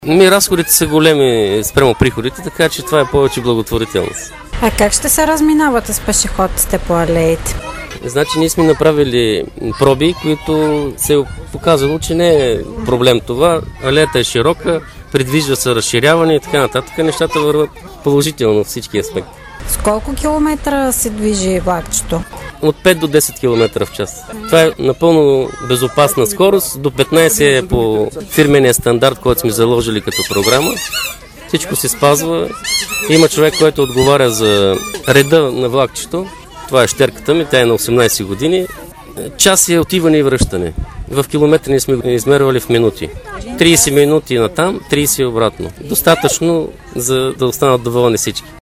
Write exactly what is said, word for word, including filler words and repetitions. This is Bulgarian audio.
Ми, разходите са големи спрямо приходите, така че това е повече благотворителност. А как ще се разминавате с пешеходците по алеите? Значи ние сме направили проби, които се е показало, че не е проблем това. Алеята е широка, предвижда се разширяване и така нататък. Нещата върват положително в всички аспекти. С колко километра се движи влакчето? От пет до десет километра в час. Това е напълно безопасна скорост. До петнайсет е по фирмения стандарт, който сме заложили като програма. Всичко се спазва. Има човек, който отговаря за реда на влакчето. Това е щерката ми, тя е на осемнайсет години. Час е отиване и връщане. В километри сме го измервали в минути. трийсет минути натам, трийсет обратно. Достатъчно, за да останат доволни всички.